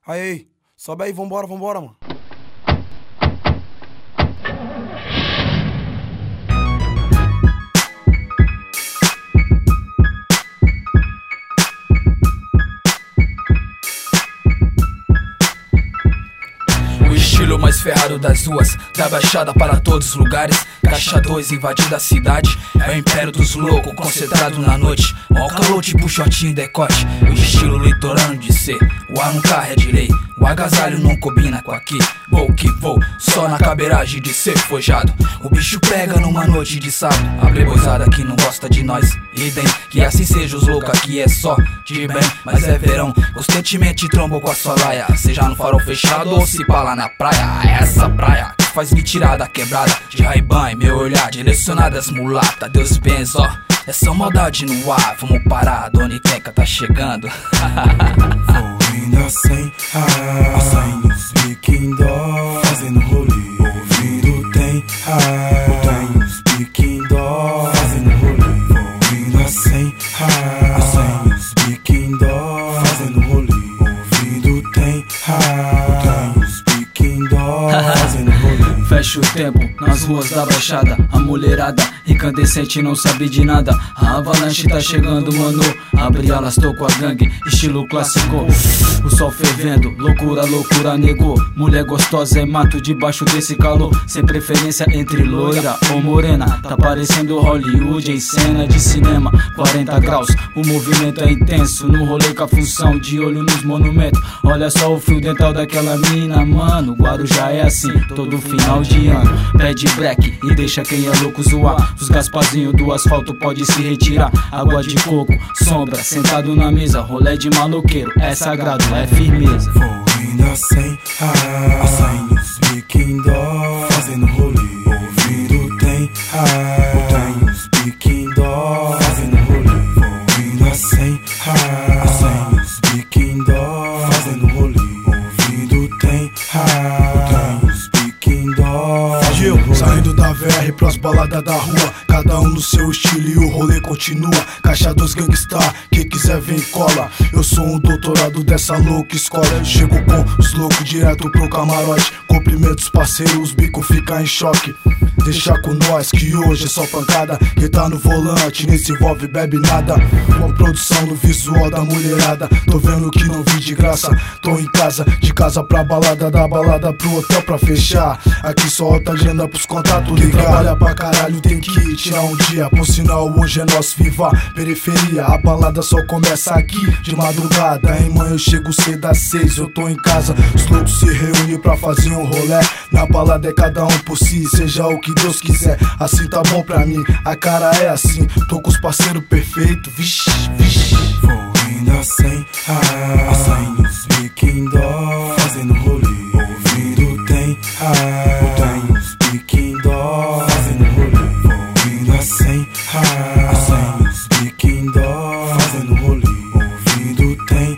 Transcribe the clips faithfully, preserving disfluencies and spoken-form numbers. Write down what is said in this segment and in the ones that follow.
Aí, sobe aí, vambora, vambora, mano. O estilo mais ferrado das ruas, da baixada para todos os lugares. Caixa dois invadindo a cidade, é o império dos loucos concentrado na noite. Ó o calor tipo shortinho e decote, o estilo litorâneo de ser. O ar nunca é de lei, o agasalho não combina com aqui. Vou que vou, só na cabeiragem de ser forjado. O bicho pega numa noite de sábado. A playboyzada que não gosta de nós, idem, que assim seja os loucos aqui é só de bem. Mas é verão, constantemente trombou com a sua laia. Seja no farol fechado ou se pá lá na praia. Essa praia que faz me tirar da quebrada. De Ray-Ban e meu olhar direcionado às mulatas. Deus benza, ó, essa maldade no ar. Vamos parar, Dona Itenca tá chegando. Vou indo sem ar, sem os biquim dó, fazendo rolê. Ouvindo tem ar, tem os biquim dó, fazendo rolê. Vou indo sem ar, sem os biquim dó, fazendo rolê. Ouvindo tem ar, tem os biquim dó, fazendo rolê. Fecha o tempo nas ruas da baixada. A mulherada incandescente não sabe de nada. A avalanche tá chegando, mano. Abre alas, tô com a gangue, estilo clássico. O sol fervendo, loucura, loucura, negou. Mulher gostosa é mato debaixo desse calor. Sem preferência entre loira ou morena. Tá parecendo Hollywood em cena de cinema. Quarenta graus, o movimento é intenso. No rolê com a função, de olho nos monumentos. Olha só o fio dental daquela mina, mano. Guarujá é assim, todo final de ano. Pede break e deixa quem é louco zoar. Os gaspazinhos do asfalto pode se retirar. Água de coco, sombra, sentado na mesa. Rolê de maloqueiro, é sagrado, é firmeza. Vou indo sem ar, sem os biquim dó, fazendo rolê. Ouvindo tem ar, tem os biquim dó, fazendo rolê. Vou indo sem ar, sem os biquim dó, fazendo rolê. Ouvindo tem ar, tem os biquim dó. Gil, saindo da V R pras baladas da rua, cada um no seu estilo e o rolê continua. Caixa dos Gangstar, quem quiser vem cola. Eu sou um doutorado dessa louca escola. Chego com os loucos direto pro camarote. Cumprimentos parceiros, os bicos ficam em choque. Deixa com nós que hoje é só pancada. Quem tá no volante nem se envolve, bebe nada. Com produção no visual da mulherada. Tô vendo que não vi de graça. Tô em casa, de casa pra balada, da balada pro hotel pra fechar. Aqui só alta grana pros contatos ligar. Quem trabalha pra caralho tem que tirar um dia. Por sinal hoje é nosso viva periferia. A balada só começa aqui de madrugada. Hein mãe, eu chego cedo às seis, eu tô em casa. Os loucos se reúnem pra fazer um rolê. Na balada é cada um por si, seja o que Deus quiser, assim tá bom pra mim. A cara é assim, tô com os parceiros perfeitos. Vixe, vixe. Vou indo sem ar, sem os biquim dó, fazendo rolê. Ouvindo tem ar, tem os biquim dó, fazendo rolê. Vou indo sem ar, sem os biquim dó, fazendo rolê. Ouvindo tem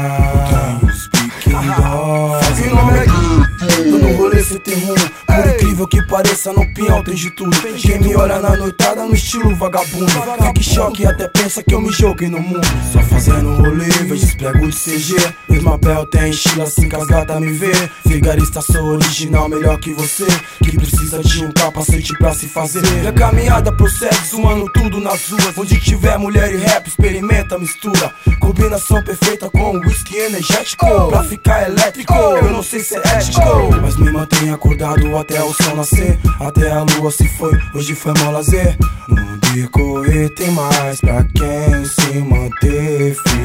ar, tem os biquim dó, fazendo rolê. Todo rolê cê tem rumo, por incrível que pareça, no pinhão tem de tudo. Quem me olha na noitada no estilo vagabundo, fica em choque e até pensa que eu me joguei no mundo. Só fazendo rolê, vejo os pregos de C G. Meus mapel tem estilo assim que as gatas me vê. Vigarista sou original, melhor que você, que precisa de um capacete pra se fazer. Minha caminhada prossegue, zoando tudo nas ruas. Onde tiver mulher e rap, experimenta, mistura. Combinação perfeita com whisky energético, pra ficar elétrico. Eu não sei se é ético, mas me mantenho acordado até o sol nascer. Até a lua se foi, hoje foi mó lazer. No decorrer tem mais pra quem se manter firme.